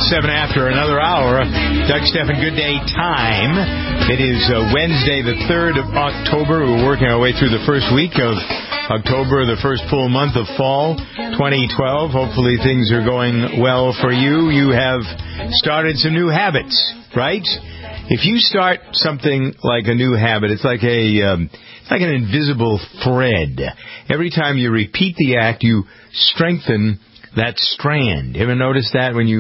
7 after another hour. Doug Stephan, Good Day Time. It is Wednesday, the 3rd of October. We're working our way through the first week of October, the first full month of fall 2012. Hopefully things are going well for you. You have started some new habits, right? If you start something like a new habit, it's like an invisible thread. Every time you repeat the act, you strengthen that strand. Ever noticed that I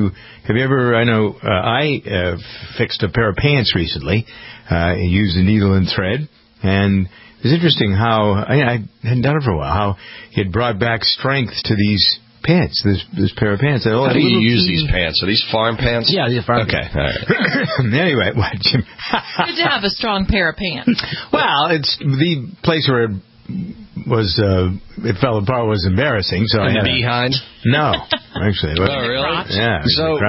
fixed a pair of pants recently, used a needle and thread, and it was interesting how, I hadn't done it for a while, how it brought back strength to these pants, this pair of pants. How do you use these pants? Are these farm pants? Yeah, these are farm pants. Okay, all right. Anyway, what, Jim? Good to have a strong pair of pants. Well, it's the place where it fell apart was embarrassing. So I had behind? No, actually. Oh, really? Yeah. So,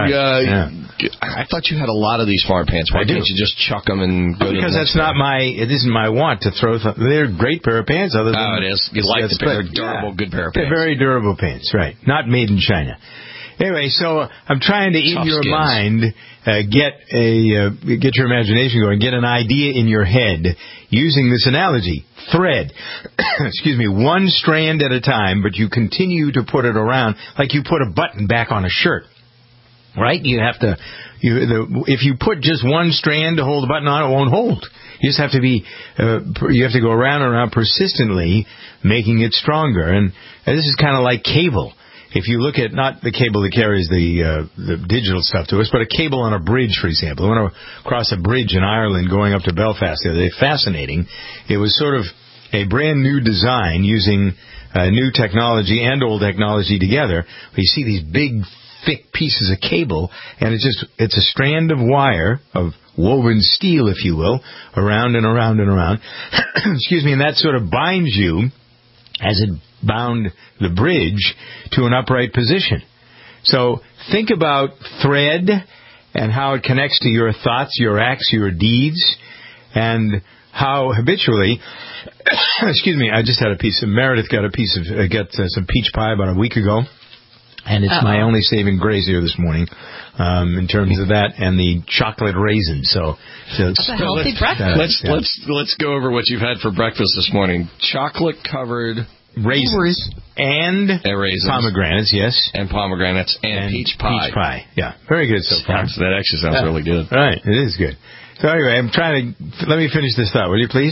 I thought you had a lot of these farm pants. Why can't you just chuck them and go to the Because that's not it isn't my want to throw. They're a great pair of pants. It is. You like the pair, durable, good pair of pants. They're very durable pants, right? Not made in China. Anyway, so I'm trying to, in your mind, get your imagination going, get an idea in your head using this analogy. Thread. Excuse me, one strand at a time, but you continue to put it around like you put a button back on a shirt. Right? You have to, if you put just one strand to hold the button on, it won't hold. You just have to you have to go around and around persistently, making it stronger. And this is kind of like cable. If you look at not the cable that carries the digital stuff to us, but a cable on a bridge, for example. I went across a bridge in Ireland going up to Belfast the other day. Fascinating. It was sort of a brand new design using new technology and old technology together. You see these big, thick pieces of cable, and it's a strand of wire, of woven steel, if you will, around and around and around. Excuse me, and that sort of binds you as it bound the bridge to an upright position. So think about thread and how it connects to your thoughts, your acts, your deeds, and how habitually, excuse me, I just had Meredith got some peach pie about a week ago, and it's my only saving grace here this morning in terms of that and the chocolate raisins. So it's a healthy breakfast. Let's go over what you've had for breakfast this morning. Chocolate-covered raisins and raisins. Pomegranates, yes. And pomegranates and peach pie. Peach pie, yeah. Very good so far. That actually sounds really good. Right, it is good. So anyway, let me finish this thought, will you please?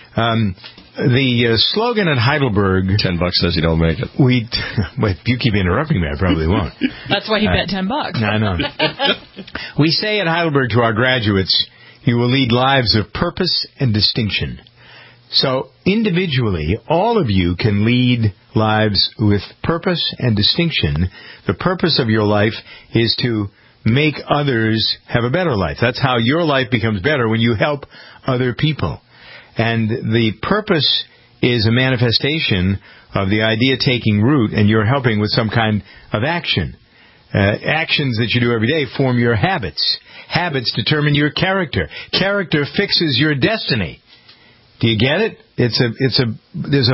The slogan at Heidelberg... $10 says you don't make it. If you keep interrupting me, I probably won't. That's why he bet $10. I know. We say at Heidelberg to our graduates, you will lead lives of purpose and distinction. So, individually, all of you can lead lives with purpose and distinction. The purpose of your life is to make others have a better life. That's how your life becomes better, when you help other people. And the purpose is a manifestation of the idea taking root, and you're helping with some kind of action. Actions that you do every day form your habits. Habits determine your character. Character fixes your destiny. Do you get it? There's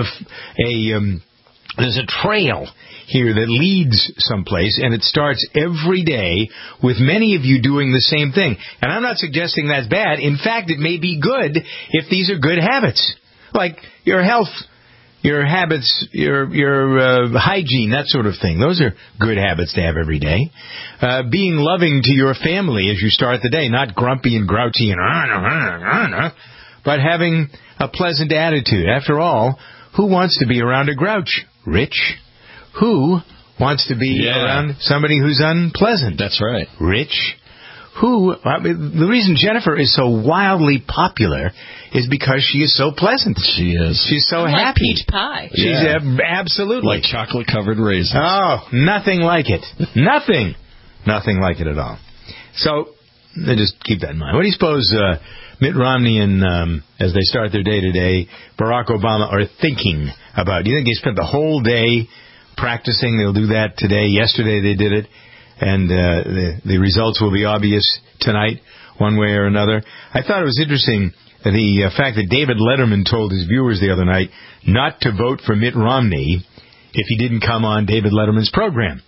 a trail here that leads someplace, and it starts every day with many of you doing the same thing. And I'm not suggesting that's bad. In fact, it may be good if these are good habits, like your health, your habits, your hygiene, that sort of thing. Those are good habits to have every day. Being loving to your family as you start the day, not grumpy and grouchy and but having a pleasant attitude. After all, who wants to be around a grouch? Rich. Who wants to be around somebody who's unpleasant? That's right. Rich. The reason Jennifer is so wildly popular is because she is so pleasant. She is. She's so like happy. Peach pie. She's absolutely. Like chocolate-covered raisins. Oh, nothing like it. Nothing. Nothing like it at all. So, just keep that in mind. What do you suppose Mitt Romney and, as they start their day today, Barack Obama are thinking about? Do you think they spent the whole day practicing? They'll do that today. Yesterday they did it. And the results will be obvious tonight, one way or another. I thought it was interesting, the fact that David Letterman told his viewers the other night not to vote for Mitt Romney if he didn't come on David Letterman's program.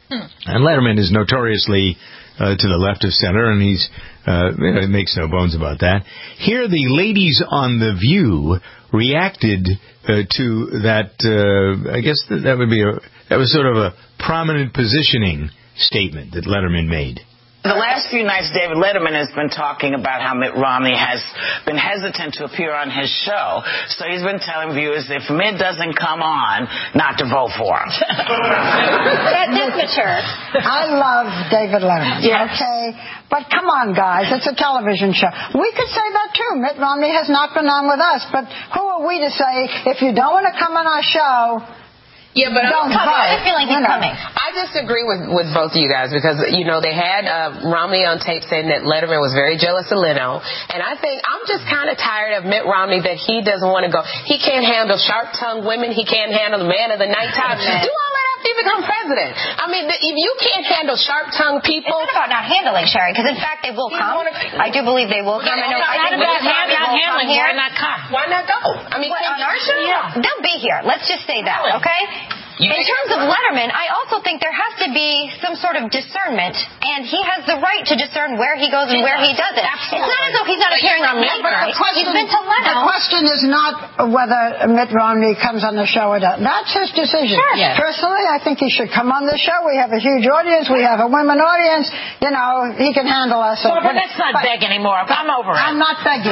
And Letterman is notoriously to the left of center, and he makes no bones about that. Here, the ladies on The View reacted to that. I guess that was sort of a prominent positioning statement that Letterman made. The last few nights, David Letterman has been talking about how Mitt Romney has been hesitant to appear on his show. So he's been telling viewers if Mitt doesn't come on, not to vote for him. That's mature. I love David Letterman. Yes. Okay? But come on, guys. It's a television show. We could say that, too. Mitt Romney has not been on with us. But who are we to say, if you don't want to come on our show... Yeah, but I feel like he's coming. I disagree with both of you guys because, they had Romney on tape saying that Letterman was very jealous of Leno. And I think I'm just kind of tired of Mitt Romney that he doesn't want to go. He can't handle sharp-tongued women. He can't handle the man of the nighttime. Do all that after you become president. I mean, if you can't handle sharp-tongued people... It's not about not handling, Sherry, because in fact they will come. I do believe they will come. Not about not handling. Why not come? Why not go? I mean, on our show? Yeah. They'll be here. Let's just say that, okay? In terms of Letterman, I also think there has to be some sort of discernment, and he has the right to discern where he goes and where he doesn't. Absolutely. It's not as though he's not appearing on late night. He's been to Leno. The question is not whether Mitt Romney comes on the show or not. That's his decision. Sure. Yes. Personally, I think he should come on the show. We have a huge audience. We have a women audience. He can handle us. Well, but let's not beg anymore. I'm over it. I'm not begging.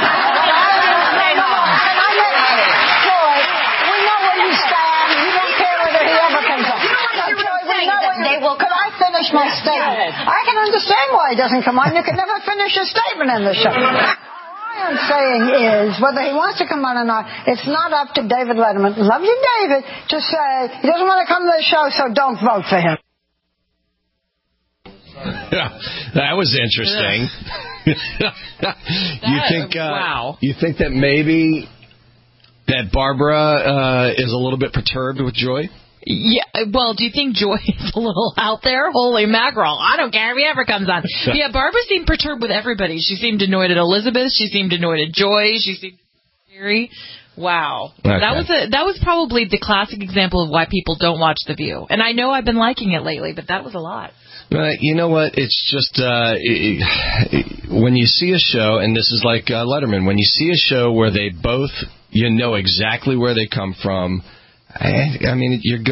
My statement. I can understand why he doesn't come on. You can never finish a statement in the show. All I'm saying is, whether he wants to come on or not, it's not up to David Letterman. Love you, David, to say he doesn't want to come to the show, so don't vote for him. Yeah, that was interesting. Wow. You think that maybe that Barbara is a little bit perturbed with Joy? Yeah, well, do you think Joy is a little out there? Holy mackerel. I don't care if he ever comes on. Yeah, Barbara seemed perturbed with everybody. She seemed annoyed at Elizabeth. She seemed annoyed at Joy. She seemed scary. Wow. Okay. That was probably the classic example of why people don't watch The View. And I know I've been liking it lately, but that was a lot. You know what? It's just when you see a show, and this is like Letterman, when you see a show where they both, know exactly where they come from, I mean, you're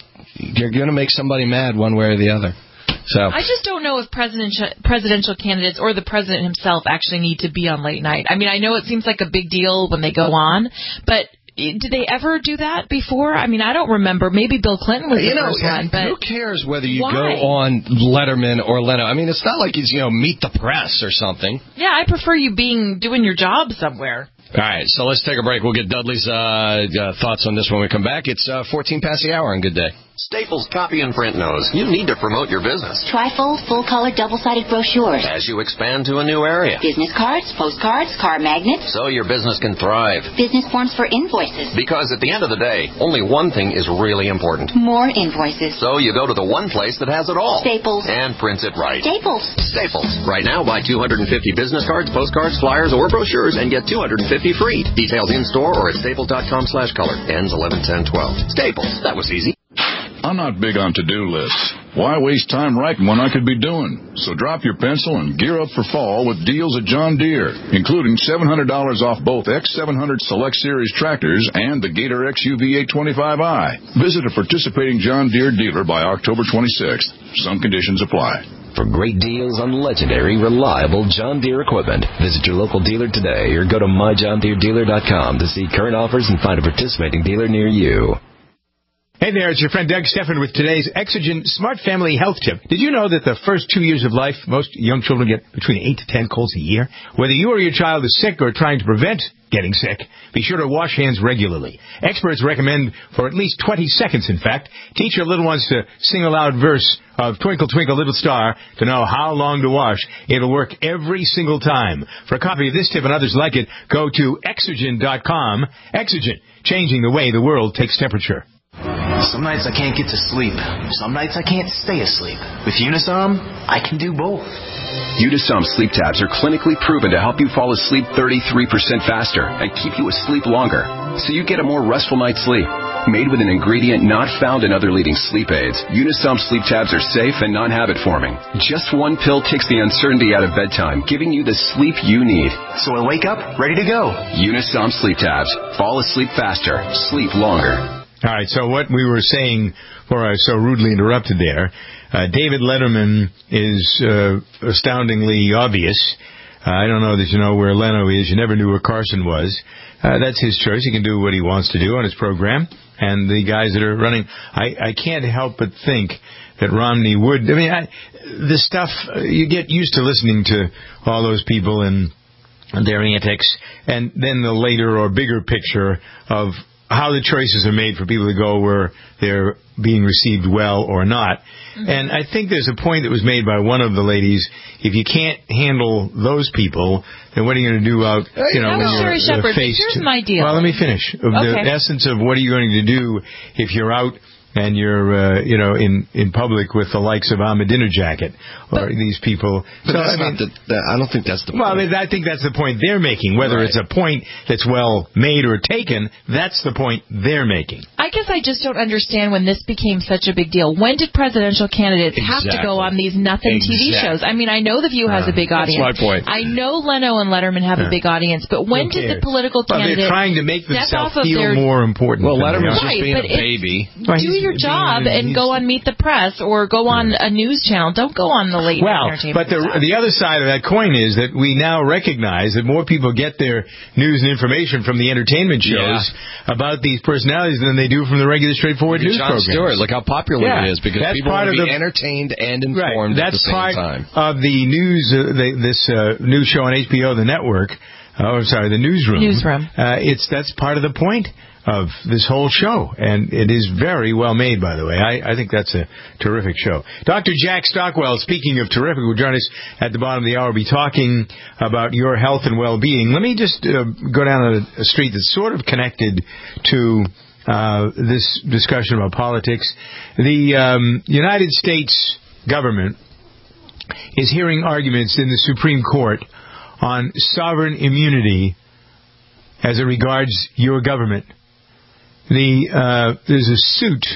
gonna make somebody mad one way or the other. So I just don't know if presidential candidates or the president himself actually need to be on late night. I mean, I know it seems like a big deal when they go on, but did they ever do that before? I mean, I don't remember. Maybe Bill Clinton was the first one. But who cares whether you go on Letterman or Leno? I mean, it's not like he's Meet the Press or something. Yeah, I prefer you doing your job somewhere. All right, so let's take a break. We'll get Dudley's thoughts on this when we come back. It's 14 past the hour on Good Day. Staples Copy and Print knows you need to promote your business. Trifold, full-color, double-sided brochures. As you expand to a new area. Business cards, postcards, car magnets. So your business can thrive. Business forms for invoices. Because at the end of the day, only one thing is really important. More invoices. So you go to the one place that has it all. Staples. And prints it right. Staples. Staples. Right now, buy 250 business cards, postcards, flyers, or brochures and get 250 free. Details in-store or at staples.com/color. Ends 11/10/12. Staples. That was easy. I'm not big on to-do lists. Why waste time writing when I could be doing? So drop your pencil and gear up for fall with deals at John Deere, including $700 off both X700 Select Series tractors and the Gator XUV 825i. Visit a participating John Deere dealer by October 26th. Some conditions apply. For great deals on legendary, reliable John Deere equipment, visit your local dealer today or go to myjohndeeredealer.com to see current offers and find a participating dealer near you. Hey there, it's your friend Doug Stephan with today's Exogen Smart Family Health Tip. Did you know that the first 2 years of life, most young children get between 8 to 10 colds a year? Whether you or your child is sick or trying to prevent getting sick, be sure to wash hands regularly. Experts recommend for at least 20 seconds, in fact. Teach your little ones to sing a loud verse of Twinkle, Twinkle, Little Star to know how long to wash. It'll work every single time. For a copy of this tip and others like it, go to Exogen.com. Exogen, changing the way the world takes temperature. Some nights I can't get to sleep. Some nights I can't stay asleep. With Unisom, I can do both. Unisom sleep tabs are clinically proven to help you fall asleep 33% faster and keep you asleep longer, so you get a more restful night's sleep. Made with an ingredient not found in other leading sleep aids, Unisom sleep tabs are safe and non-habit forming. Just one pill takes the uncertainty out of bedtime, giving you the sleep you need. So I wake up ready to go. Unisom sleep tabs. Fall asleep faster. Sleep longer. All right, so what we were saying, before I was so rudely interrupted there, David Letterman is astoundingly obvious. I don't know that you know where Leno is. You never knew where Carson was. That's his choice. He can do what he wants to do on his program. And the guys that are running, I can't help but think that Romney would. I mean, the stuff, you get used to listening to all those people and their antics, and then the later or bigger picture of how the choices are made for people to go where they're being received well or not. Mm-hmm. And I think there's a point that was made by one of the ladies. If you can't handle those people, then what are you going to do out, when you're faced? Here's my deal. Well, let me finish. Okay. The essence of what are you going to do if you're out and you're, in public with the likes of Ahmadinejad or these people. But I don't think that's the point. Well, I think that's the point they're making. Whether it's a point that's well made or taken, that's the point they're making. I guess I just don't understand when this became such a big deal. When did presidential candidates have to go on these nothing TV shows? I mean, I know The View has a big audience. That's my point. I know Leno and Letterman have a big audience, but when did the political candidates they're trying to make themselves feel more important? Well, Letterman's just being a baby. Do your job and go on Meet the Press or go on a news channel. Don't go on the late night entertainment. But the other side of that coin is that we now recognize that more people get their news and information from the entertainment shows about these personalities than they do from the regular straightforward news programs. Jon Stewart, look how popular it is because people want to be entertained and informed at the same time. That's part of the news, this new show on HBO, the network. The Newsroom. That's part of the point of this whole show, and it is very well made, by the way. I think that's a terrific show. Dr. Jack Stockwell, speaking of terrific, will join us at the bottom of the hour. We'll be talking about your health and well-being. Let me just go down a street that's sort of connected to this discussion about politics. The United States government is hearing arguments in the Supreme Court on sovereign immunity as it regards your government. There's a suit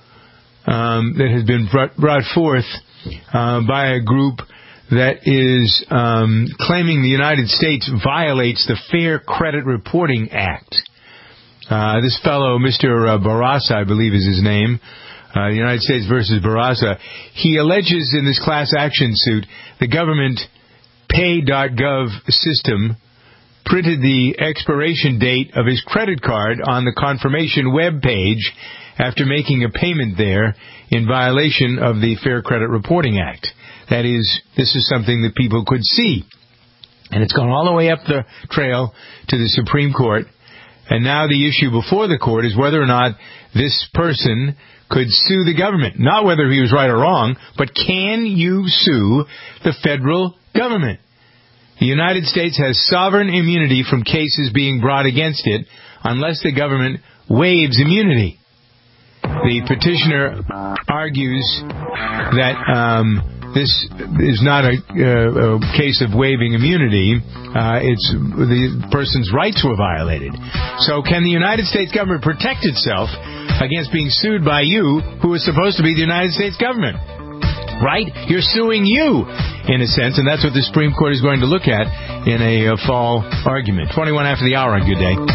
that has been brought forth by a group that is claiming the United States violates the Fair Credit Reporting Act. This fellow, Mr. Barraza, I believe is his name, the United States versus Barraza, he alleges in this class action suit the government pay.gov system printed the expiration date of his credit card on the confirmation web page after making a payment there in violation of the Fair Credit Reporting Act. That is, this is something that people could see. And it's gone all the way up the trail to the Supreme Court. And now the issue before the court is whether or not this person could sue the government. Not whether he was right or wrong, but can you sue the federal government? The United States has sovereign immunity from cases being brought against it unless the government waives immunity. The petitioner argues that this is not a case of waiving immunity. It's the person's rights were violated. So can the United States government protect itself against being sued by you, who is supposed to be the United States government? Right? You're suing you, in a sense, and that's what the Supreme Court is going to look at in a fall argument. 21 after the hour on Good Day.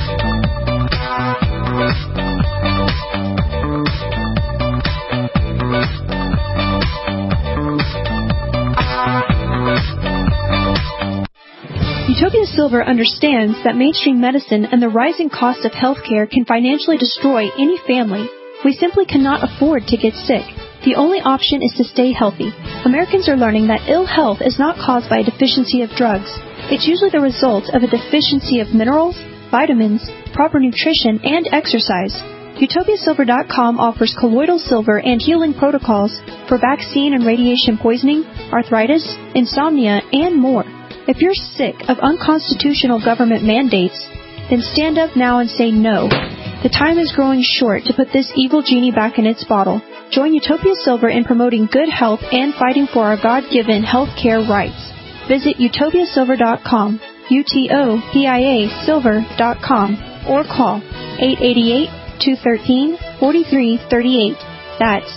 Utopia Silver understands that mainstream medicine and the rising cost of healthcare can financially destroy any family. We simply cannot afford to get sick. The only option is to stay healthy. Americans are learning that ill health is not caused by a deficiency of drugs. It's usually the result of a deficiency of minerals, vitamins, proper nutrition, and exercise. UtopiaSilver.com offers colloidal silver and healing protocols for vaccine and radiation poisoning, arthritis, insomnia, and more. If you're sick of unconstitutional government mandates, then stand up now and say no. The time is growing short to put this evil genie back in its bottle. Join Utopia Silver in promoting good health and fighting for our God-given health care rights. Visit UtopiaSilver.com, UTOPIA Silver.com, or call 888-213 888-213-4338. That's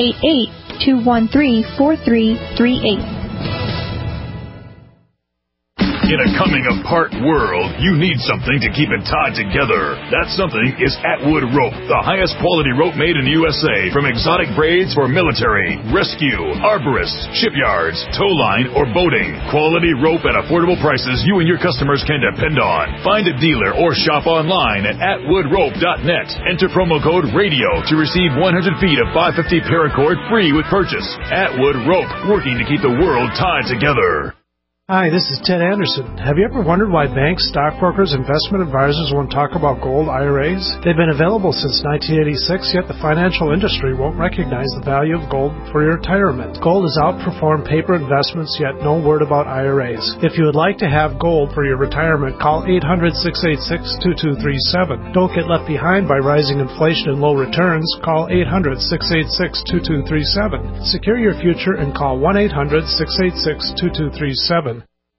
888-213-4338. In a coming-apart world, you need something to keep it tied together. That something is Atwood Rope, the highest quality rope made in the USA, from exotic braids for military, rescue, arborists, shipyards, tow line, or boating. Quality rope at affordable prices you and your customers can depend on. Find a dealer or shop online at atwoodrope.net. Enter promo code RADIO to receive 100 feet of 550 paracord free with purchase. Atwood Rope, working to keep the world tied together. Hi, this is Ted Anderson. Have you ever wondered why banks, stockbrokers, investment advisors won't talk about gold IRAs? They've been available since 1986, yet the financial industry won't recognize the value of gold for your retirement. Gold has outperformed paper investments, yet no word about IRAs. If you would like to have gold for your retirement, call 800-686-2237. Don't get left behind by rising inflation and low returns. Call 800-686-2237. Secure your future and call 1-800-686-2237.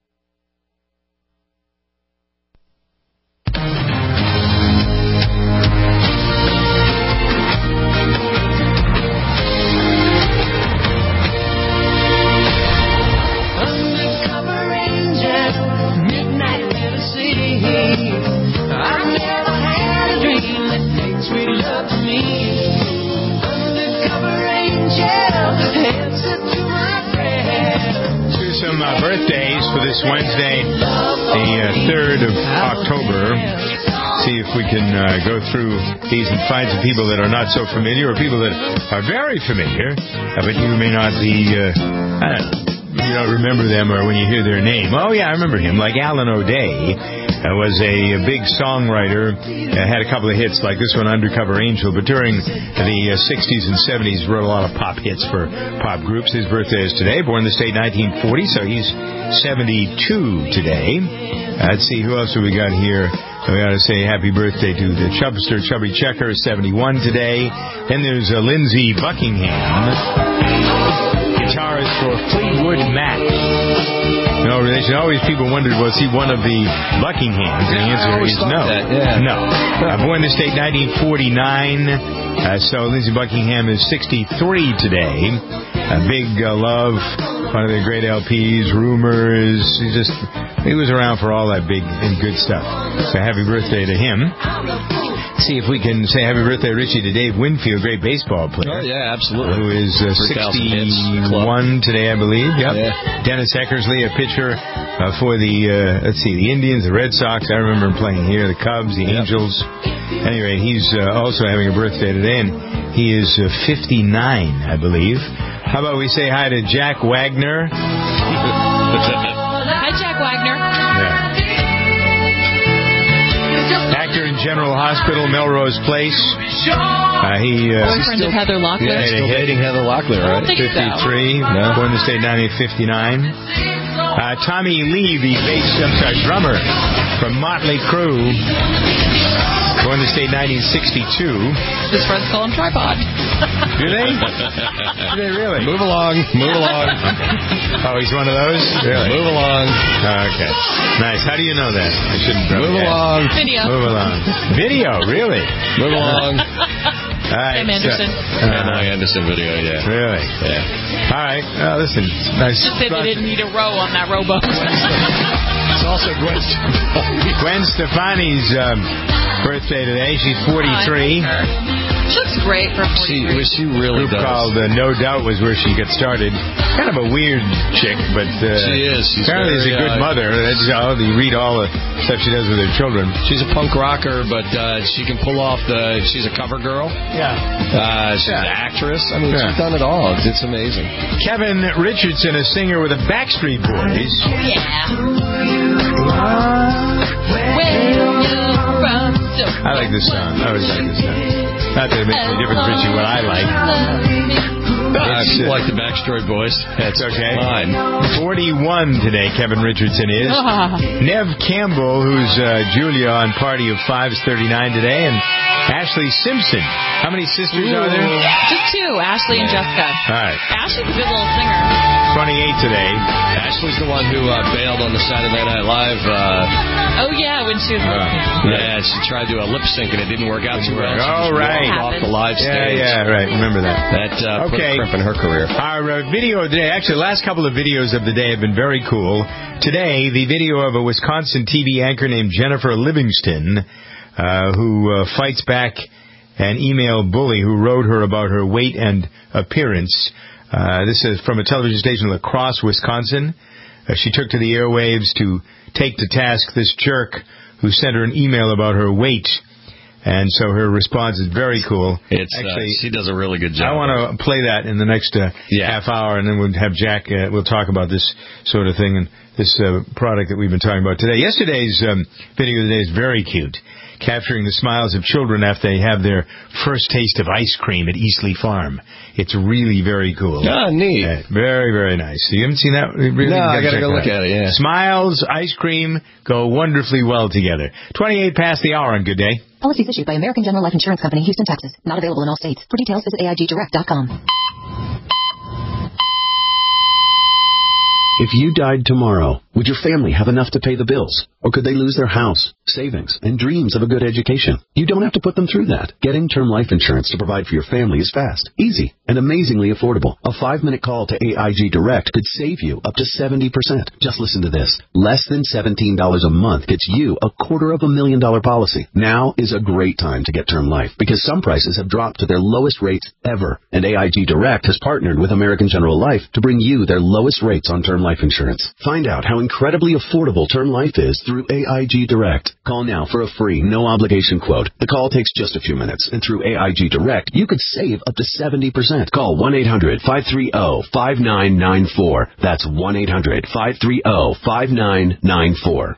Birthdays for this Wednesday, the 3rd of October. See if we can go through these and find some people that are not so familiar or people that are very familiar, but you may not be, you don't remember them or when you hear their name. Oh, yeah, I remember him, like Alan O'Day. Was a big songwriter, had a couple of hits like this one, Undercover Angel, but during the 60s and 70s wrote a lot of pop hits for pop groups. His birthday is today, born in the state 1940, so he's 72 today. Let's see, who else have we got here? We got to say happy birthday to the Chubster Chubby Checker, 71 today. Then there's Lindsey Buckingham, guitarist for Fleetwood Mac. No relation. Always people wondered, was he one of the Buckinghams? And the answer is no. No. Born in the state 1949. So Lindsey Buckingham is 63 today. Big Love, one of their great LPs, Rumors. He was around for all that big and good stuff. So happy birthday to him. See if we can say happy birthday, Richie, to Dave Winfield, great baseball player. Oh, yeah, absolutely. Who is 61 today, I believe. Yep. Yeah. Dennis Eckersley, a pitcher for the, the Indians, the Red Sox. I remember him playing here, the Cubs, the Angels. Anyway, he's also having a birthday today, and he is 59, I believe. How about we say hi to Jack Wagner? Hi, Jack Wagner. Yeah. Actor in General Hospital, Melrose Place. Boyfriend of Heather Locklear. Yeah, still dating Heather Locklear, right? 53. So. No. Born in the state 1959. Tommy Lee, the drummer from Motley Crue. Born in the state 1962. His friends call him Tripod. Do they? Do they really? Move along. Oh, he's one of those? Really? Move along. Okay. Nice. How do you know that? I shouldn't move along. Video. Move along. Video, really? Move along. All right. Sam Anderson. Anderson video, yeah. Really? Yeah. All right. Listen. Nice. Just said they didn't need a row on that rowboat. It's also Gwen Stefani. Gwen Stefani's birthday today. She's 43. She looks great for 43. She really does. Called No Doubt was where she got started. Kind of a weird chick, but she is. She's apparently is a good mother. You read all the stuff she does with her children. She's a punk rocker, but she can pull off she's a cover girl. Yeah. She's an actress. I mean, she's done it all. It's amazing. Kevin Richardson, a singer with the Backstreet Boys. Yeah. I like this song. I always like this song. Not that it makes any difference, Richie, what I like. I like the Backstreet Boys. That's okay. Fine. 41 today, Kevin Richardson is. Nev Campbell, who's Julia on Party of Five, is 39 today. And Ashley Simpson. How many sisters are there? Just two, Ashley and Jessica. All right. Ashley's a good little singer. 28 today. Ashley's the one who bailed on the Saturday Night Live. Oh, yeah, when she was Yeah, she tried to lip sync and it didn't work out too well. Oh, right. Off the live stage. Yeah, right. Remember that. That put a crimp in her career. Our video of the day, actually, the last couple of videos of the day have been very cool. Today, the video of a Wisconsin TV anchor named Jennifer Livingston, who fights back an email bully who wrote her about her weight and appearance. This is from a television station in La Crosse, Wisconsin. She took to the airwaves to take to task this jerk who sent her an email about her weight. And so her response is very cool. Actually, she does a really good job. I want to play that in the next half hour, and then we'll have Jack, we'll talk about this sort of thing and this product that we've been talking about today. Yesterday's video of the day is very cute, capturing the smiles of children after they have their first taste of ice cream at Eastleigh Farm. It's really very cool. Ah, neat. Very, very nice. You haven't seen that? Really? No, I got to go look at it, yeah. Smiles, ice cream go wonderfully well together. 28 past the hour on Good Day. Policies issued by American General Life Insurance Company, Houston, Texas. Not available in all states. For details, visit AIGdirect.com. If you died tomorrow, would your family have enough to pay the bills? Or could they lose their house, savings, and dreams of a good education? You don't have to put them through that. Getting term life insurance to provide for your family is fast, easy, and amazingly affordable. A 5-minute call to AIG Direct could save you up to 70%. Just listen to this. Less than $17 a month gets you a $250,000 policy. Now is a great time to get term life because some prices have dropped to their lowest rates ever. And AIG Direct has partnered with American General Life to bring you their lowest rates on term life insurance. Find out how incredibly affordable term life is through AIG Direct. Call now for a free, no-obligation quote. The call takes just a few minutes, and through AIG Direct, you could save up to 70%. Call 1-800-530-5994. That's 1-800-530-5994.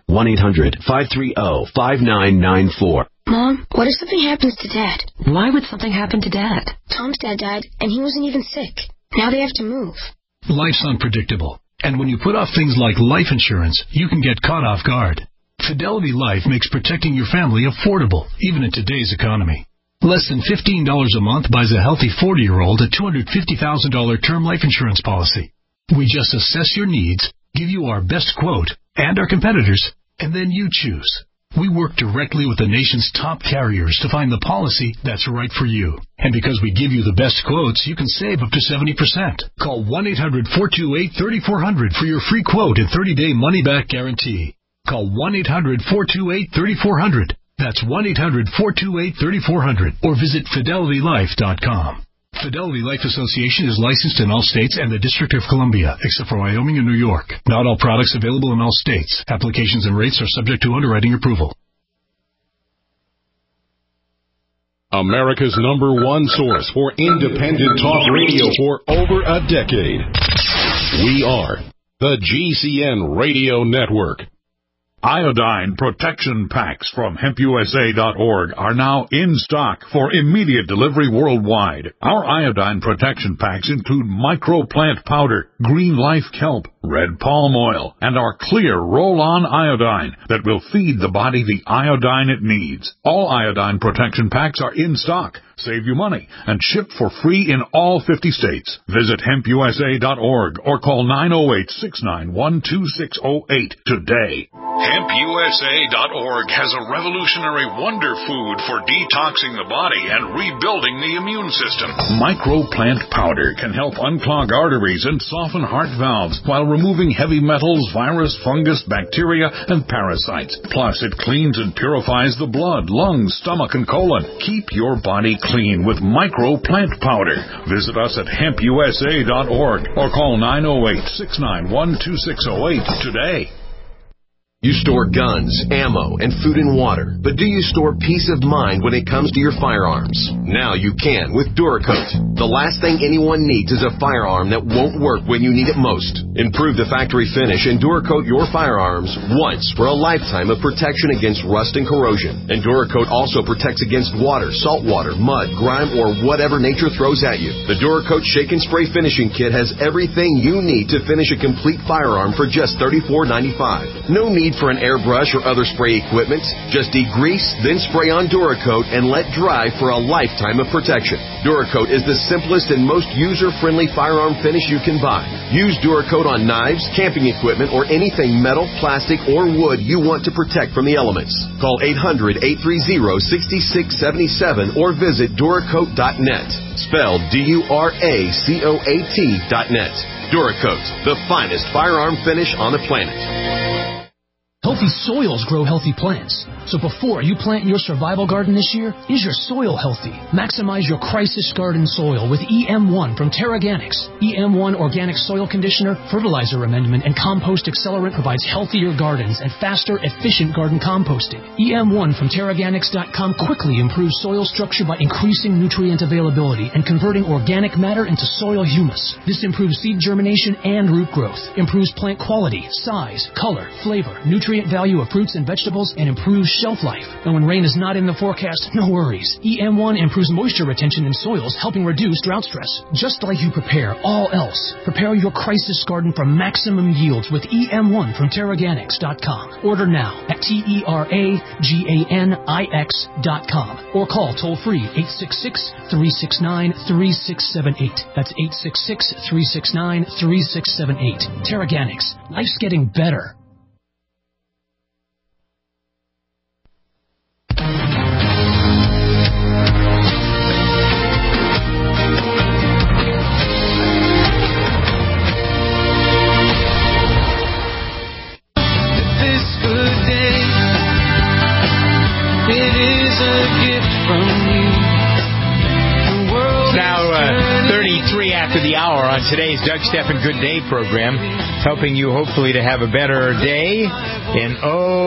1-800-530-5994. Mom, what if something happens to Dad? Why would something happen to Dad? Tom's dad died, and he wasn't even sick. Now they have to move. Life's unpredictable. And when you put off things like life insurance, you can get caught off guard. Fidelity Life makes protecting your family affordable, even in today's economy. Less than $15 a month buys a healthy 40-year-old a $250,000 term life insurance policy. We just assess your needs, give you our best quote, and our competitors, and then you choose. We work directly with the nation's top carriers to find the policy that's right for you. And because we give you the best quotes, you can save up to 70%. Call 1-800-428-3400 for your free quote and 30-day money-back guarantee. Call 1-800-428-3400. That's 1-800-428-3400. Or visit FidelityLife.com. Fidelity Life Association is licensed in all states and the District of Columbia, except for Wyoming and New York. Not all products available in all states. Applications and rates are subject to underwriting approval. America's #1 source for independent talk radio for over a decade. We are the GCN Radio Network. Iodine protection packs from HempUSA.org are now in stock for immediate delivery worldwide. Our iodine protection packs include microplant powder, green life kelp, red palm oil, and our clear roll-on iodine that will feed the body the iodine it needs. All iodine protection packs are in stock. Save you money and ship for free in all 50 states. Visit HempUSA.org or call 908-691-2608 today. HempUSA.org has a revolutionary wonder food for detoxing the body and rebuilding the immune system. Microplant powder can help unclog arteries and soften heart valves while removing heavy metals, virus, fungus, bacteria, and parasites. Plus, it cleans and purifies the blood, lungs, stomach, and colon. Keep your body clean with microplant powder. Visit us at HempUSA.org or call 908-691-2608 today. You store guns, ammo, and food and water, but do you store peace of mind when it comes to your firearms? Now you can with Duracoat. The last thing anyone needs is a firearm that won't work when you need it most. Improve the factory finish and Duracoat your firearms once for a lifetime of protection against rust and corrosion. And Duracoat also protects against water, salt water, mud, grime, or whatever nature throws at you. The Duracoat Shake and Spray Finishing Kit has everything you need to finish a complete firearm for just $34.95. No need need for an airbrush or other spray equipment? Just degrease, then spray on Duracoat and let dry for a lifetime of protection. Duracoat is the simplest and most user-friendly firearm finish you can buy. Use Duracoat on knives, camping equipment, or anything metal, plastic, or wood you want to protect from the elements. Call 800-830-6677 or visit Duracoat.net. Spelled Duracoat.net. Duracoat, the finest firearm finish on the planet. Healthy soils grow healthy plants. So before you plant your survival garden this year, is your soil healthy? Maximize your crisis garden soil with EM1 from Terraganics. EM1 Organic Soil Conditioner, Fertilizer Amendment, and Compost Accelerant provides healthier gardens and faster, efficient garden composting. EM1 from Terraganics.com quickly improves soil structure by increasing nutrient availability and converting organic matter into soil humus. This improves seed germination and root growth, improves plant quality, size, color, flavor, nutrient value of fruits and vegetables, and improves shelf life. And when rain is not in the forecast, no worries. EM1 improves moisture retention in soils, helping reduce drought stress. Just like you prepare all else, prepare your crisis garden for maximum yields with EM1 from Terraganics.com. Order now at TerraGanix.com or call toll-free 866-369-3678. That's 866-369-3678. Terraganics. Life's getting better. The hour on today's Doug Stephan Good Day program, helping you hopefully to have a better day in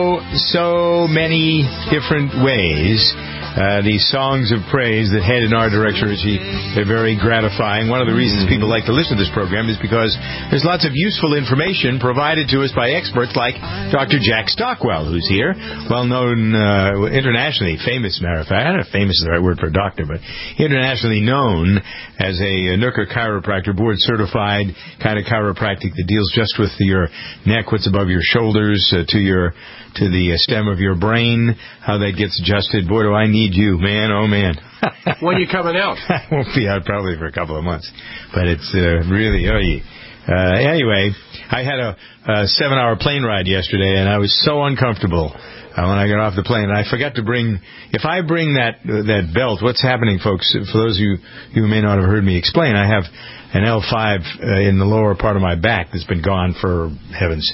so many different ways. These songs of praise that head in our direction, Richie, they're very gratifying. One of the reasons people like to listen to this program is because there's lots of useful information provided to us by experts like Dr. Jack Stockwell, who's here, well-known, internationally famous, matter of fact. I don't know if famous is the right word for a doctor, but internationally known as a Nooker chiropractor, board-certified kind of chiropractic that deals just with your neck, what's above your shoulders, to the stem of your brain, how that gets adjusted. Boy, do I need you, man. Oh, man. When are you coming out? I won't be out probably for a couple of months. But it's really, anyway, I had a 7-hour plane ride yesterday, and I was so uncomfortable when I got off the plane. And I forgot to bring, if I bring that belt, what's happening, folks, for those of you who may not have heard me explain, I have an L5 in the lower part of my back that's been gone for, heavens,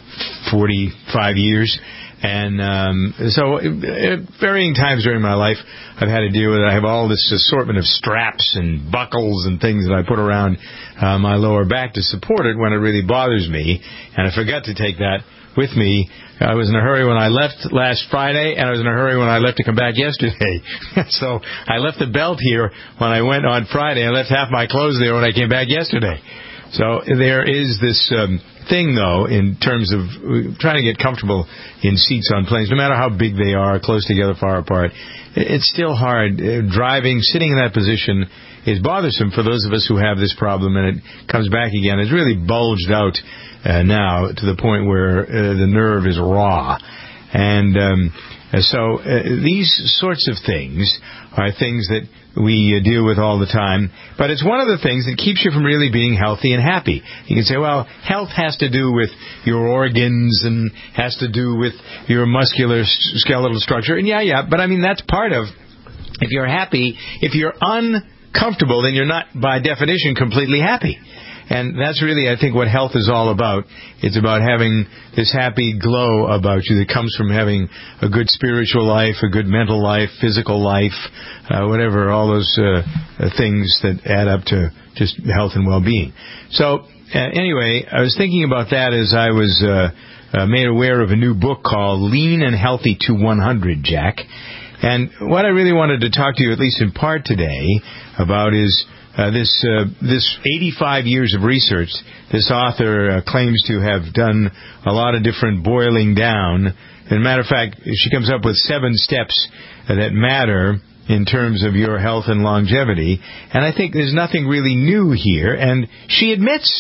45 years. And so at varying times during my life, I've had to deal with it. I have all this assortment of straps and buckles and things that I put around my lower back to support it when it really bothers me. And I forgot to take that with me. I was in a hurry when I left last Friday, and I was in a hurry when I left to come back yesterday. So I left the belt here when I went on Friday. I left half my clothes there when I came back yesterday. So there is this thing, though, in terms of trying to get comfortable in seats on planes, no matter how big they are, close together, far apart. It's still hard. Driving, sitting in that position is bothersome for those of us who have this problem, and it comes back again. It's really bulged out now to the point where the nerve is raw. And so these sorts of things are things that we deal with all the time. But it's one of the things that keeps you from really being healthy and happy. You can say, well, health has to do with your organs and has to do with your muscular skeletal structure. And yeah, but I mean, that's part of, if you're happy, if you're uncomfortable, then you're not, by definition, completely happy. And that's really, I think, what health is all about. It's about having this happy glow about you that comes from having a good spiritual life, a good mental life, physical life, whatever, all those things that add up to just health and well-being. So, anyway, I was thinking about that as I was made aware of a new book called Lean and Healthy to 100, Jack. And what I really wanted to talk to you, at least in part today, about is this 85 years of research. This author claims to have done a lot of different boiling down. As a matter of fact, she comes up with 7 steps that matter in terms of your health and longevity. And I think there's nothing really new here. And she admits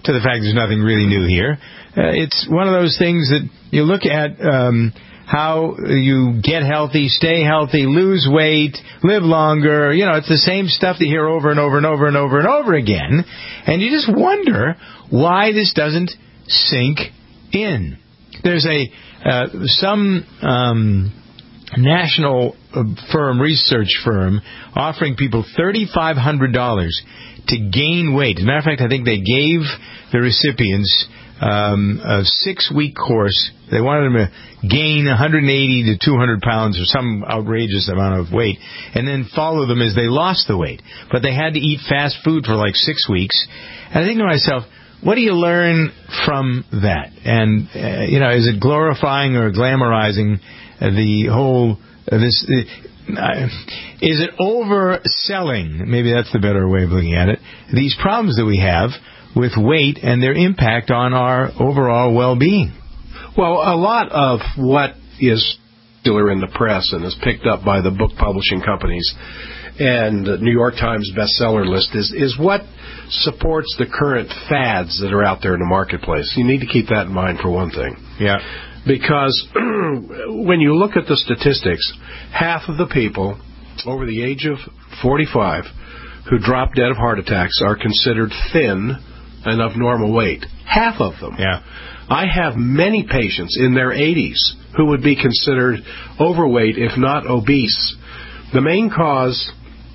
to the fact there's nothing really new here. It's one of those things that you look at how you get healthy, stay healthy, lose weight, live longer. It's the same stuff that you hear over and over and over and over and over again. And you just wonder why this doesn't sink in. There's some national research firm offering people $3,500 to gain weight. As a matter of fact, I think they gave the recipients a 6-week course. They wanted them to gain 180 to 200 pounds or some outrageous amount of weight, and then follow them as they lost the weight. But they had to eat fast food for like 6 weeks. And I think to myself, what do you learn from that? And, is it glorifying or glamorizing the whole, is it overselling, maybe that's the better way of looking at it, these problems that we have with weight and their impact on our overall well-being? Well, a lot of what is popular in the press and is picked up by the book publishing companies and the New York Times bestseller list is what supports the current fads that are out there in the marketplace. You need to keep that in mind for one thing. Yeah. Because when you look at the statistics, half of the people over the age of 45 who drop dead of heart attacks are considered thin and of normal weight. Half of them. Yeah. I have many patients in their 80s who would be considered overweight, if not obese. The main cause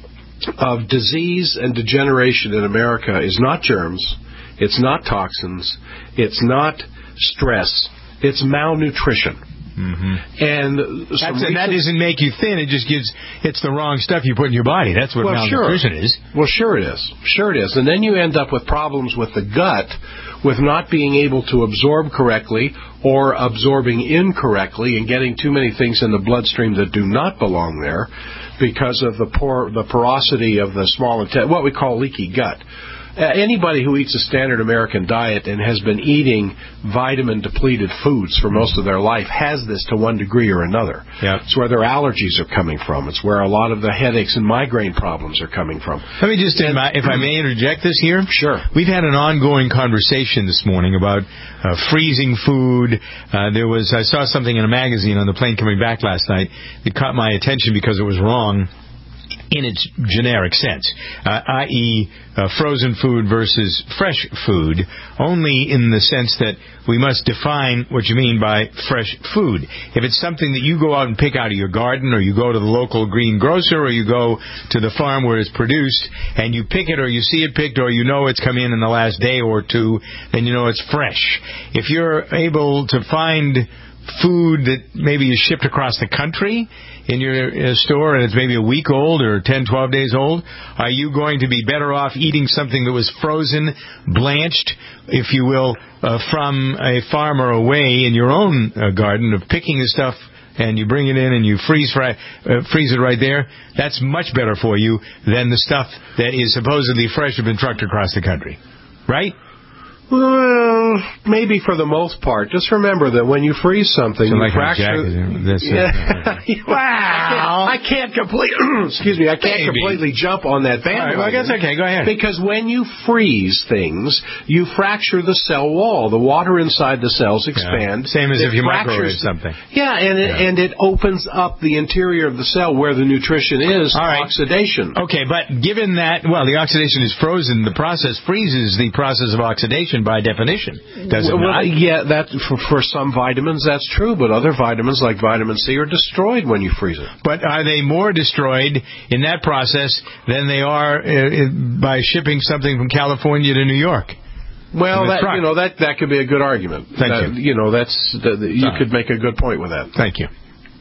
of disease and degeneration in America is not germs, it's not toxins, it's not stress, it's malnutrition. Mm-hmm. And that doesn't make you thin. It just it's the wrong stuff you put in your body. That's what malnutrition is. Well, sure it is. Sure it is. And then you end up with problems with the gut, with not being able to absorb correctly or absorbing incorrectly and getting too many things in the bloodstream that do not belong there because of the porosity of the small intestine, what we call leaky gut. Anybody who eats a standard American diet and has been eating vitamin-depleted foods for most of their life has this to one degree or another. Yep. It's where their allergies are coming from. It's where a lot of the headaches and migraine problems are coming from. Let me just, if I may interject this here. Sure. We've had an ongoing conversation this morning about freezing food. I saw something in a magazine on the plane coming back last night that caught my attention because it was wrong in its generic sense, i.e. Frozen food versus fresh food, only in the sense that we must define what you mean by fresh food. If it's something that you go out and pick out of your garden, or you go to the local green grocer, or you go to the farm where it's produced, and you pick it, or you see it picked, or you know it's come in the last day or two, then you know it's fresh. If you're able to find food that maybe is shipped across the country in your store and it's maybe a week old or 10, 12 days old, are you going to be better off eating something that was frozen, blanched, if you will, from a farmer away in your own garden, of picking the stuff and you bring it in and you freeze it right there? That's much better for you than the stuff that is supposedly fresh and been trucked across the country. Right? Well, maybe for the most part. Just remember that when you freeze something, you fracture. Wow! I can't completely jump on that bandwagon. Right, well, that's okay. Go ahead. Because when you freeze things, you fracture the cell wall. The water inside the cells expand. Yeah. Same as if you microwave something. Yeah, and it opens up the interior of the cell where the nutrition is. All right. Oxidation. Okay, but given that, the oxidation is frozen. The process freezes the process of oxidation by definition, does it not? Yeah, that for some vitamins that's true, but other vitamins like vitamin C are destroyed when you freeze it. But are they more destroyed in that process than they are by shipping something from California to New York? Well, that could be a good argument. Thank you. You could make a good point with that. Thank you.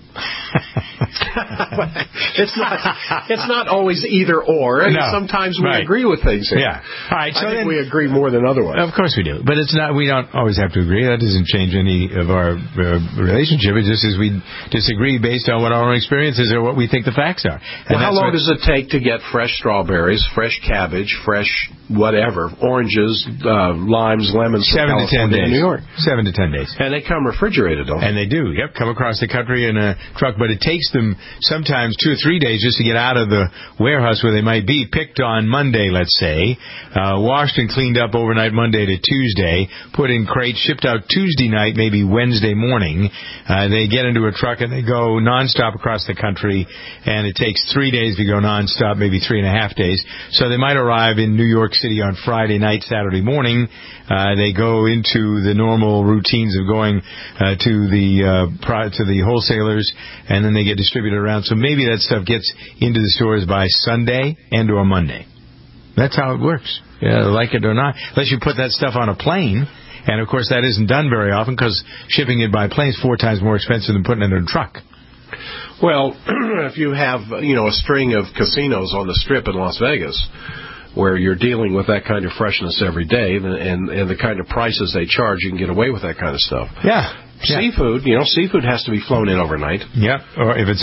It's not always either or. And sometimes we agree with things here. Yeah. All right. So I think we agree more than otherwise. Of course we do. But it's not. We don't always have to agree. That doesn't change any of our relationship. It's just as we disagree based on what our own experiences or what we think the facts are. Well, how long does it take to get fresh strawberries, fresh cabbage, fresh whatever, oranges, limes, lemons? 7 to 10 days. In New York. 7 to 10 days. And they come refrigerated, don't they? And they do. Yep. Come across the country in a truck. But it takes takes them sometimes 2 or 3 days just to get out of the warehouse where they might be, picked on Monday, let's say, washed and cleaned up overnight Monday to Tuesday, put in crates, shipped out Tuesday night, maybe Wednesday morning. They get into a truck and they go nonstop across the country, and it takes 3 days to go nonstop, maybe 3.5 days. So they might arrive in New York City on Friday night, Saturday morning. They go into the normal routines of going to the wholesalers, and then they get distributed around. So maybe that stuff gets into the stores by Sunday and or Monday. That's how it works, like it or not. Unless you put that stuff on a plane, and of course that isn't done very often because shipping it by plane is 4 times more expensive than putting it in a truck. Well, if you have a string of casinos on the Strip in Las Vegas, where you're dealing with that kind of freshness every day, and the kind of prices they charge, you can get away with that kind of stuff. Yeah. Seafood, seafood has to be flown in overnight. Yep. Or if it's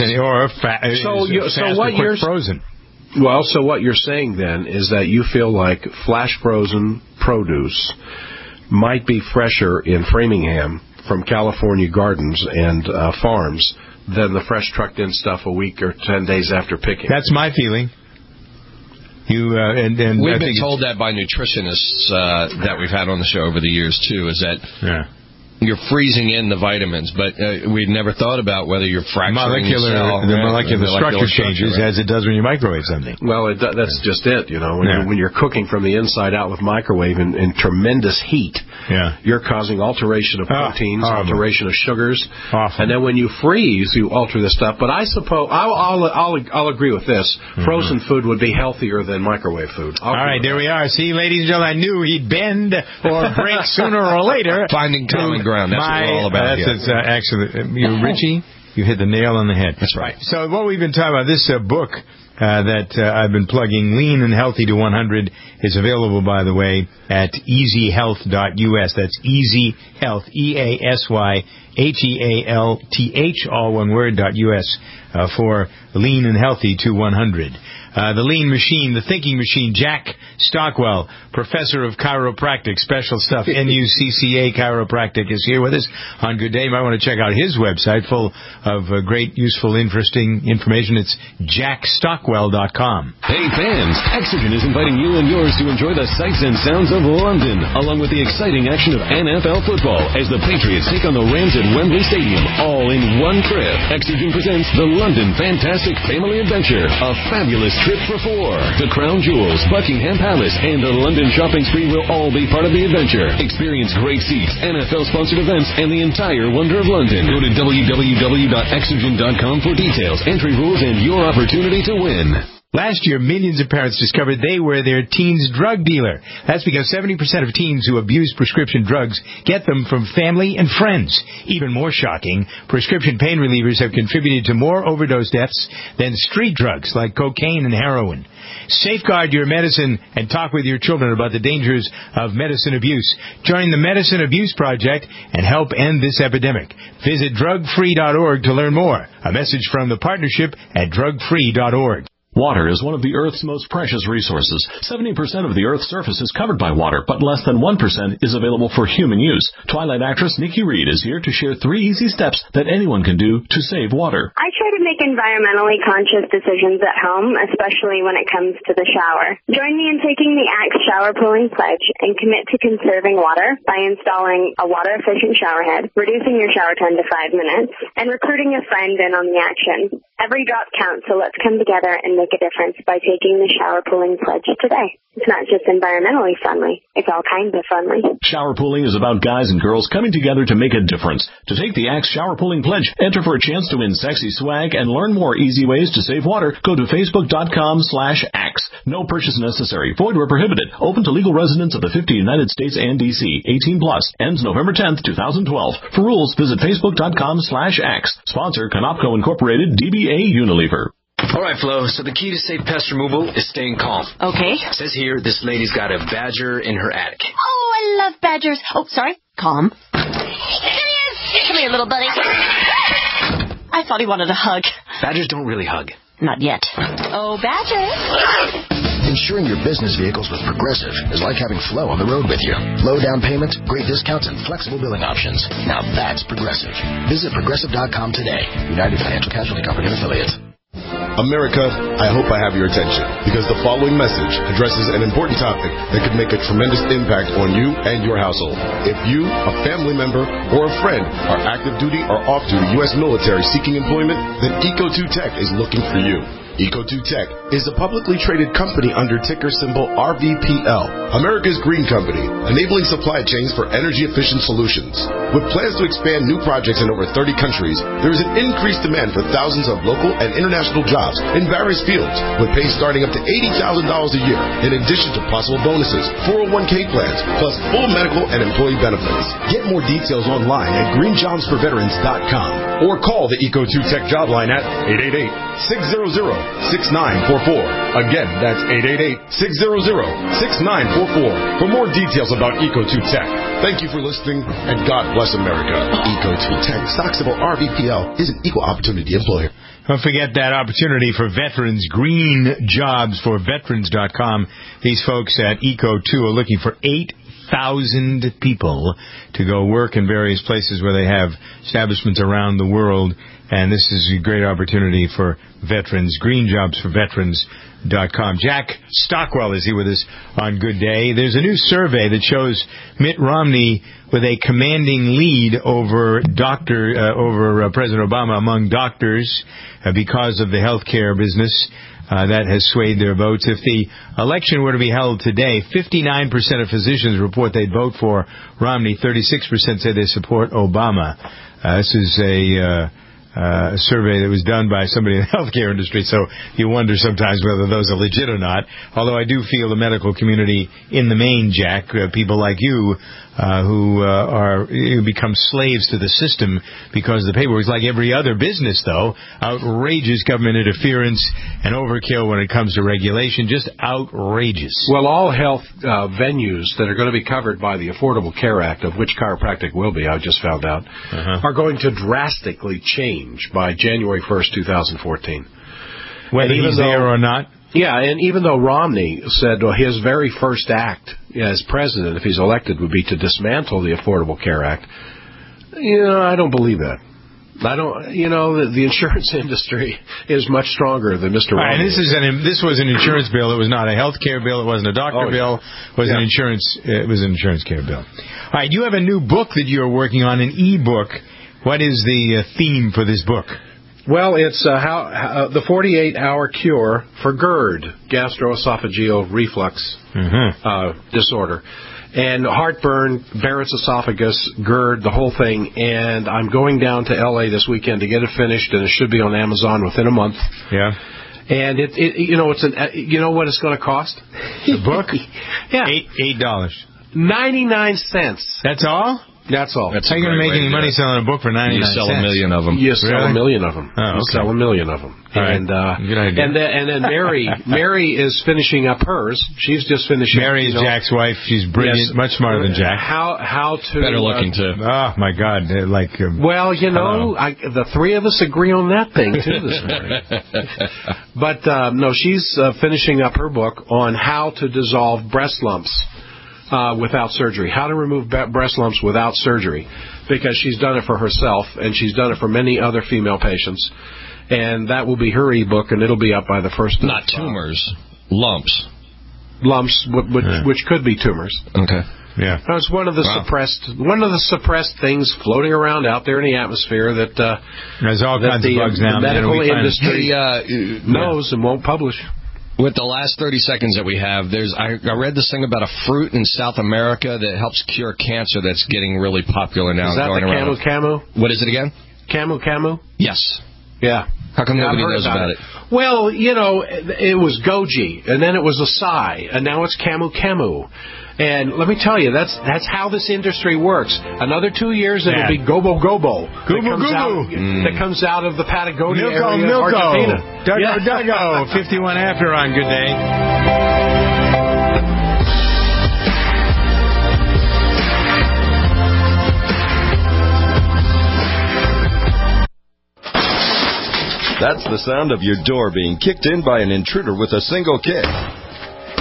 frozen. Well, so what you're saying then is that you feel like flash frozen produce might be fresher in Framingham from California gardens and farms than the fresh trucked in stuff a week or 10 days after picking. That's my feeling. And we've been told that by nutritionists that we've had on the show over the years too, is that you're freezing in the vitamins, but we'd never thought about whether you're fracturing the molecular structure changes as it does when you microwave something. Well, that's just it. When you're cooking from the inside out with microwave in tremendous heat, you're causing alteration of proteins, alteration of sugars, and then when you freeze, you alter this stuff. But I suppose I'll agree with this. Frozen food would be healthier than microwave food. All right, there we are. See, ladies and gentlemen, I knew he'd bend or break sooner or later. Finding common ground. That's what we're all about here. Actually, Richie, you hit the nail on the head. That's right. So what we've been talking about, this book that I've been plugging, Lean and Healthy to 100, is available, by the way, at easyhealth.us. That's Easy Health, EasyHealth, all one word, .us, for Lean and Healthy to 100. The Lean Machine, the Thinking Machine, Jack Stockwell, Professor of Chiropractic, Special Stuff, NUCCA Chiropractic, is here with us on Good Day. You might want to check out his website, full of great, useful, interesting information. It's jackstockwell.com. Hey fans, Exogen is inviting you and yours to enjoy the sights and sounds of London, along with the exciting action of NFL football as the Patriots take on the Rams at Wembley Stadium, all in one trip. Exogen presents the London Fantastic Family Adventure, a fabulous trip for 4. The Crown Jewels, Buckingham Palace, and a London shopping spree will all be part of the adventure. Experience great seats, NFL-sponsored events, and the entire wonder of London. Go to www.exogen.com for details, entry rules, and your opportunity to win. Last year, millions of parents discovered they were their teen's drug dealer. That's because 70% of teens who abuse prescription drugs get them from family and friends. Even more shocking, prescription pain relievers have contributed to more overdose deaths than street drugs like cocaine and heroin. Safeguard your medicine and talk with your children about the dangers of medicine abuse. Join the Medicine Abuse Project and help end this epidemic. Visit drugfree.org to learn more. A message from the partnership at drugfree.org. Water is one of the Earth's most precious resources. 70% of the Earth's surface is covered by water, but less than 1% is available for human use. Twilight actress Nikki Reed is here to share 3 easy steps that anyone can do to save water. I try to make environmentally conscious decisions at home, especially when it comes to the shower. Join me in taking the Axe Shower Pooling Pledge and commit to conserving water by installing a water-efficient shower head, reducing your shower time to 5 minutes, and recruiting a friend in on the action. Every drop counts, so let's come together and make a difference by taking the Shower Pooling Pledge today. It's not just environmentally friendly, it's all kinds of friendly. Shower pooling is about guys and girls coming together to make a difference. To take the Axe Shower Pooling Pledge, enter for a chance to win sexy swag and learn more easy ways to save water. Go to facebook.com/axe. No purchase necessary. Void where prohibited. Open to legal residents of the 50 United States and D.C. 18 plus. Ends November 10th, 2012. For rules, visit facebook.com/axe. Sponsor, Canopco Incorporated, DBA Unilever. All right, Flo, so the key to safe pest removal is staying calm. Okay. It says here this lady's got a badger in her attic. Oh, I love badgers. Oh, sorry. Calm. There he is. Come here, little buddy. I thought he wanted a hug. Badgers don't really hug. Not yet. Oh, badger. Insuring your business vehicles with Progressive is like having Flo on the road with you. Low down payment, great discounts, and flexible billing options. Now that's Progressive. Visit Progressive.com today. United Financial Casualty Company and Affiliates. America, I hope I have your attention, because the following message addresses an important topic that could make a tremendous impact on you and your household. If you, a family member, or a friend are active duty or off duty U.S. military seeking employment, then Eco2 Tech is looking for you. Eco2 Tech is a publicly traded company under ticker symbol RVPL, America's green company, enabling supply chains for energy-efficient solutions. With plans to expand new projects in over 30 countries, there is an increased demand for thousands of local and international jobs in various fields, with pay starting up to $80,000 a year, in addition to possible bonuses, 401k plans, plus full medical and employee benefits. Get more details online at greenjobsforveterans.com or call the Eco2 Tech job line at 888-600-6944. Again, that's 888-600-6944 for more details about Eco2 Tech. Thank you for listening, and God bless America. Eco2 Tech, stock symbol RVPL, is an equal opportunity employer. Don't forget that opportunity for veterans, greenjobsforveterans.com. These folks at Eco2 are looking for 8,000 people to go work in various places where they have establishments around the world. And this is a great opportunity for veterans. Greenjobsforveterans.com. Jack Stockwell is here with us on Good Day. There's a new survey that shows Mitt Romney with a commanding lead over President Obama among doctors because of the health care business. That has swayed their votes. If the election were to be held today, 59% of physicians report they'd vote for Romney. 36% say they support Obama. This is a survey that was done by somebody in the healthcare industry, so you wonder sometimes whether those are legit or not. Although I do feel the medical community in the main, Jack, people like you, who become slaves to the system because of the paperwork. It's like every other business, though. Outrageous government interference and overkill when it comes to regulation. Just outrageous. Well, all health venues that are going to be covered by the Affordable Care Act, of which chiropractic will be, I just found out, are going to drastically change by January 1st, 2014. Whether he's there or not? Yeah, and even though Romney said his very first act as president, if he's elected, would be to dismantle the Affordable Care Act, I don't believe that. The insurance industry is much stronger than Mr. Romney. And this was an insurance bill. It was not a health care bill. It wasn't a doctor bill. It was an insurance care bill. All right, you have a new book that you're working on, an e-book. What is the theme for this book? Well, it's the 48-hour cure for GERD, gastroesophageal reflux disorder, and heartburn, Barrett's esophagus, GERD, the whole thing. And I'm going down to L.A. this weekend to get it finished, and it should be on Amazon within a month. Yeah. And you know what it's going to cost? The book? Yeah, $8. 99 cents. That's all? That's all. How are you going to make any money selling a book for 99 cents? You sell a million of them. You sell a million of them. Oh, okay. You sell a million of them. And good idea. And then Mary is finishing up hers. She's just finishing. Mary is Jack's wife. She's brilliant, yes, much smarter than Jack. How to better looking too. Oh my God! Well, the three of us agree on that thing too this morning. But no, she's finishing up her book on how to dissolve breast lumps. Without surgery, how to remove breast lumps without surgery, because she's done it for herself and she's done it for many other female patients, and that will be her ebook, and it'll be up by the first. Not tumors, lumps, which could be tumors. Okay, yeah. It's one of the suppressed things floating around out there in the atmosphere that there's all kinds of bugs now. The medical industry knows and won't publish. With the last 30 seconds that we have, I read this thing about a fruit in South America that helps cure cancer that's getting really popular now. Is that the camu? What is it again? Camu? Yes. Yeah. How come nobody knows about it? Well, it was goji, and then it was acai, and now it's camu. And let me tell you, that's how this industry works. Another 2 years, it'll be gobo. That comes out of the Patagonia area of Argentina. Duggo. 51 after on Good Day. That's the sound of your door being kicked in by an intruder with a single kick.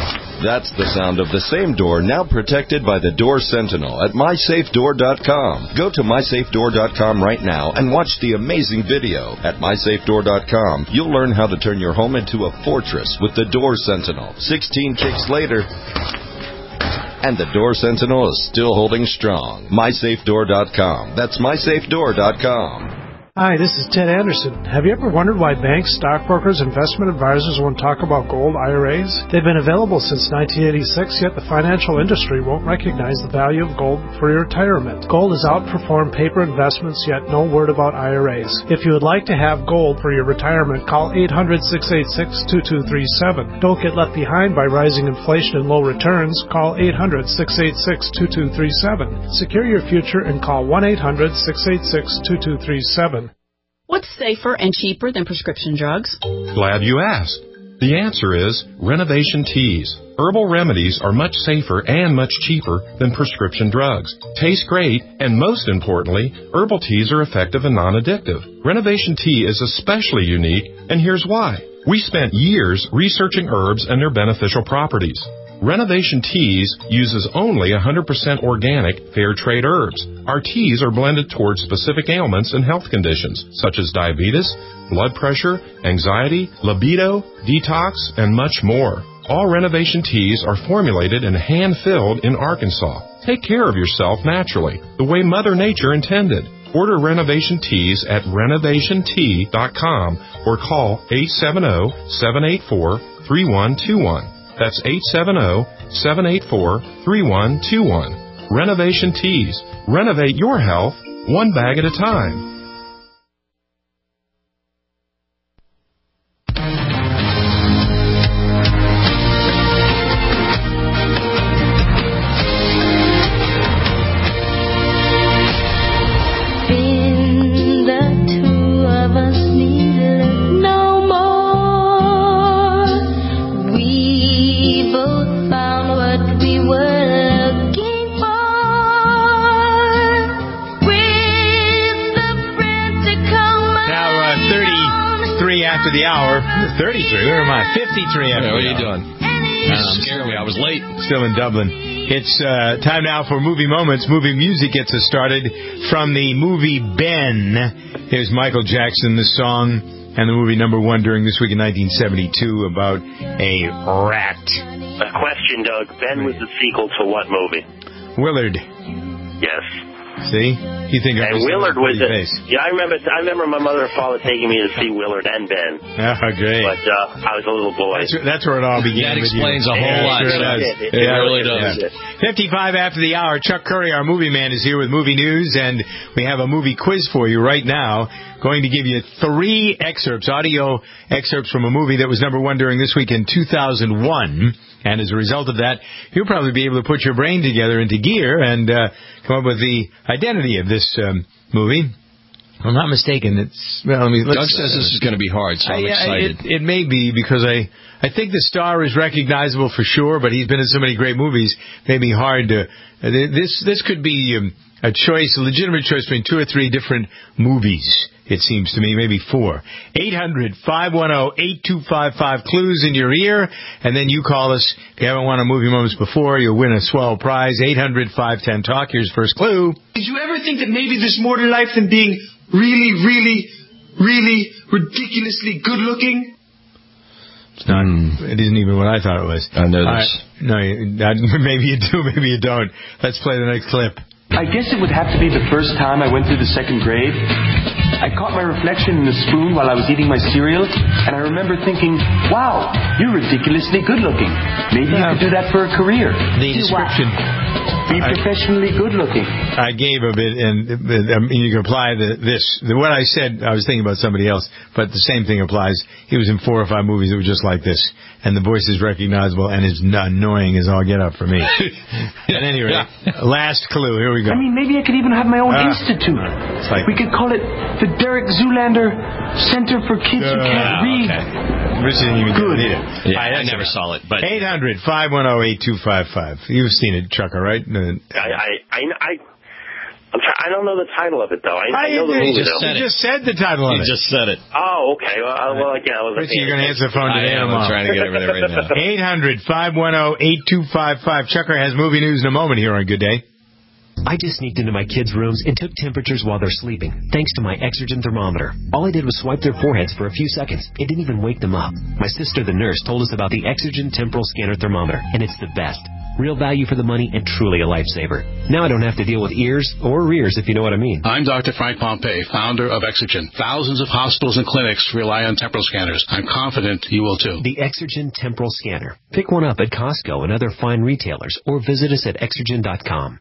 That's the sound of the same door now protected by the Door Sentinel at MySafeDoor.com. Go to MySafeDoor.com right now and watch the amazing video. At MySafeDoor.com, you'll learn how to turn your home into a fortress with the Door Sentinel. 16 kicks later, and the Door Sentinel is still holding strong. MySafeDoor.com. That's MySafeDoor.com. Hi, this is Ted Anderson. Have you ever wondered why banks, stockbrokers, investment advisors won't talk about gold IRAs? They've been available since 1986, yet the financial industry won't recognize the value of gold for your retirement. Gold has outperformed paper investments, yet no word about IRAs. If you would like to have gold for your retirement, call 800-686-2237. Don't get left behind by rising inflation and low returns. Call 800-686-2237. Secure your future and call 1-800-686-2237. What's safer and cheaper than prescription drugs? Glad you asked. The answer is Renovation Teas. Herbal remedies are much safer and much cheaper than prescription drugs. Taste great, and most importantly, herbal teas are effective and non-addictive. Renovation Tea is especially unique, and here's why. We spent years researching herbs and their beneficial properties. Renovation Teas uses only 100% organic, fair trade herbs. Our teas are blended towards specific ailments and health conditions, such as diabetes, blood pressure, anxiety, libido, detox, and much more. All Renovation Teas are formulated and hand-filled in Arkansas. Take care of yourself naturally, the way Mother Nature intended. Order Renovation Teas at renovationtea.com or call 870-784-3121. That's 870-784-3121. Renovation Teas. Renovate your health one bag at a time. After the hour, 33, where am I? 53 after What are you doing? You scared me. I was late. Still in Dublin. It's time now for Movie Moments. Movie music gets us started from the movie Ben. Here's Michael Jackson, the song, and the movie number one during this week in 1972 about a rat. A question, Doug. Ben was the sequel to what movie? Willard. Yes. See? You think I and Willard was it? Yeah, I remember my mother and father taking me to see Willard and Ben. Oh, great! But I was a little boy. That's where it all began. That explains a whole lot. Sure it really does. 55 after the hour. Chuck Curry, our movie man, is here with movie news, and we have a movie quiz for you right now. Going to give you 3 excerpts, audio excerpts from a movie that was number one during this week in 2001. And as a result of that, you'll probably be able to put your brain together into gear and come up with the identity of this movie. If I'm not mistaken, it's... Well, Doug says this is going to be hard, so I'm excited. It may be, because I think the star is recognizable for sure, but he's been in so many great movies, it may be hard to... This could be a choice, a legitimate choice between 2 or 3 different movies. It seems to me, maybe 4. 800-510-8255, clues in your ear, and then you call us. If you haven't won a Movie Moments before, you'll win a swell prize. 800-510-TALK. Here's first clue. Did you ever think that maybe there's more to life than being really, really, really ridiculously good-looking? It's not. It isn't even what I thought it was. I know this. No, maybe you do, maybe you don't. Let's play the next clip. I guess it would have to be the first time I went through the 2nd grade. I caught my reflection in the spoon while I was eating my cereal, and I remember thinking, wow, you're ridiculously good-looking. Maybe you could do that for a career. The description. Be professionally good-looking. I gave a bit, and you can apply this. What I said, I was thinking about somebody else, but the same thing applies. He was in 4 or 5 movies that were just like this, and the voice is recognizable and is annoying as all get up for me. At any rate, last clue. Here we go. I mean, maybe I could even have my own institute. We could call it the Derek Zoolander Center for Kids Who Can't Read. Okay. This isn't even good either. Yeah, I never saw it. But 800-510-8255. You've seen it, Chuck, all right? I don't know the title of it, though. I know the movie, though. You just said the title of it. You just said it. Oh, okay. Well, again, I was Richie, you're going to answer the phone today or tomorrow. I'm trying to get everything right now. 800-510-8255. Chucker has movie news in a moment here on Good Day. I just sneaked into my kids' rooms and took temperatures while they're sleeping, thanks to my Exergen thermometer. All I did was swipe their foreheads for a few seconds. It didn't even wake them up. My sister, the nurse, told us about the Exergen Temporal Scanner Thermometer, and it's the best. Real value for the money and truly a lifesaver. Now I don't have to deal with ears or rears, if you know what I mean. I'm Dr. Frank Pompey, founder of Exergen. Thousands of hospitals and clinics rely on temporal scanners. I'm confident you will too. The Exergen Temporal Scanner. Pick one up at Costco and other fine retailers, or visit us at Exergen.com.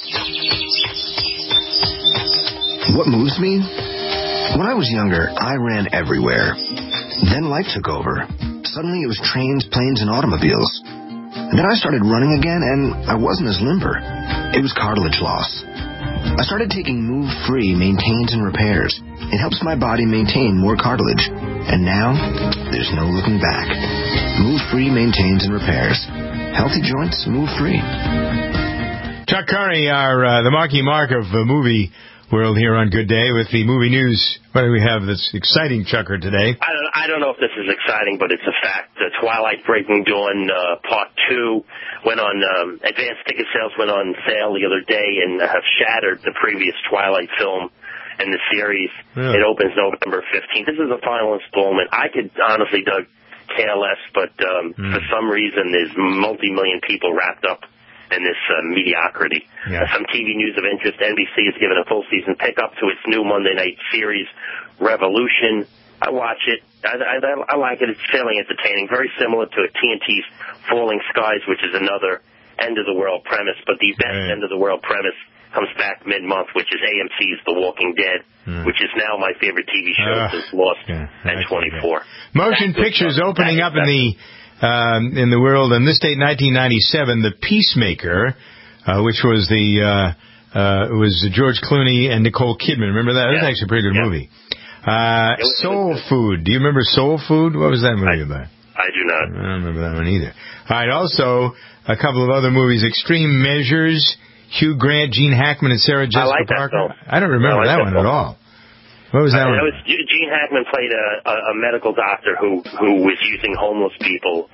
What moves me? When I was younger, I ran everywhere. Then life took over. Suddenly it was trains, planes, and automobiles. And then I started running again, and I wasn't as limber. It was cartilage loss. I started taking Move Free Maintains and Repairs. It helps my body maintain more cartilage. And now, there's no looking back. Move Free Maintains and Repairs. Healthy joints, Move Free. Chuck Curry, the Marky Mark of movie world here on Good Day with the movie news. What do we have that's exciting, Chucker, today? I don't know if this is exciting, but it's a fact. The Twilight Breaking Dawn Part 2 went on, advanced ticket sales went on sale the other day and have shattered the previous Twilight film in the series. Really? It opens November 15th. This is the final installment. I could honestly, Doug, care less, but for some reason there's multi-million people wrapped up in this mediocrity. Yeah. Some TV news of interest. NBC has given a full season pickup to its new Monday night series, Revolution. I watch it. I like it. It's fairly entertaining. Very similar to TNT's Falling Skies, which is another end-of-the-world premise. But the best end-of-the-world premise comes back mid-month, which is AMC's The Walking Dead, which is now my favorite TV show since Lost and 24. Motion pictures opening up in the world on this date, 1997, The Peacemaker, which was was George Clooney and Nicole Kidman. Remember that? That was actually a pretty good movie. Soul Food. Do you remember Soul Food? What was that movie about? I do not. I don't remember that one either. All right. Also, a couple of other movies: Extreme Measures, Hugh Grant, Gene Hackman, and Sarah Jessica Parker. I don't remember that one at all. What was that one? Gene Hackman played a medical doctor who was using homeless people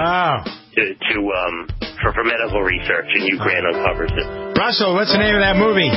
for medical research, and Hugh Grant uncovers it. Russell, what's the name of that movie?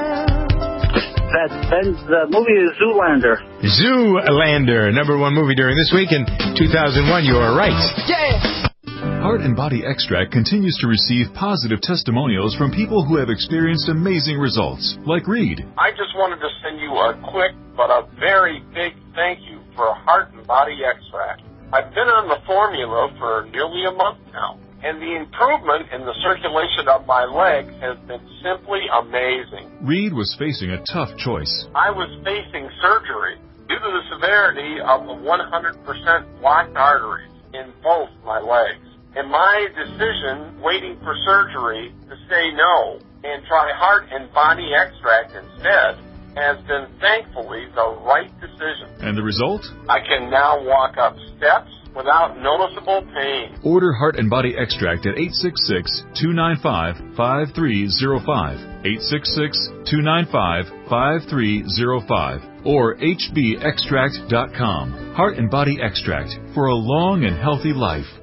The movie is Zoolander. Zoolander, number one movie during this week in 2001. You are right. Yeah. Heart and Body Extract continues to receive positive testimonials from people who have experienced amazing results, like Reed. I just wanted to send you a quick but a very big thank you for Heart and Body Extract. I've been on the formula for nearly a month now, and the improvement in the circulation of my legs has been simply amazing. Reed was facing a tough choice. I was facing surgery due to the severity of the 100% blocked arteries in both my legs. And my decision, waiting for surgery, to say no and try Heart and Body Extract instead, has been thankfully the right decision. And the result? I can now walk up steps without noticeable pain. Order Heart and Body Extract at 866-295-5305, 866-295-5305, or hbextract.com. Heart and Body Extract for a long and healthy life.